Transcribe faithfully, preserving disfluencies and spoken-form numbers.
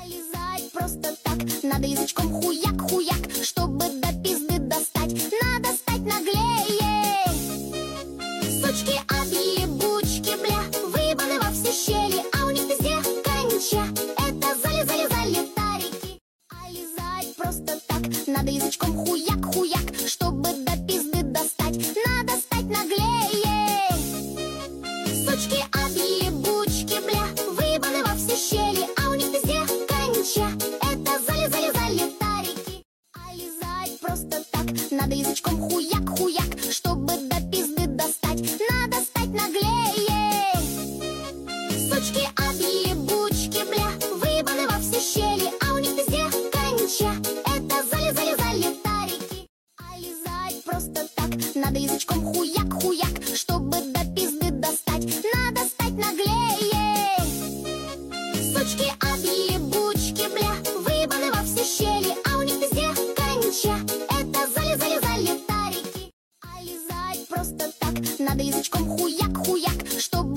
А лизать просто так, надо язычком хуяк-хуяк, чтобы до пизды достать, надо стать наглее. Сучки от ебучки, бля, выебаны во все щели, а у них везде конча, это зали-зали-зали тарики. А лизать просто так, надо язычком хуяк-хуяк, чтобы до пизды достать, надо стать наглее. Сучки от ебучки, бля, выебаны во все щели, а у них везде конча, это зали-зали-зали тарики. А лизать просто так, надо язычком хуяк-хуяк, чтобы до пизды достать, надо стать наглее. Сучки от ебучки, бля, выебаны во все щели, а у них везде конча, это зали-зали-зали тарики. А лизать просто так, надо язычком хуяк-хуяк, чтобы до пизды достать, надо стать наглее. Сучки от ебучки, бля, выебаны во все щели, а у них везде конча, это зали-зали-зали тарики. А лизать просто так, надо язычком хуяк-хуяк, чтобы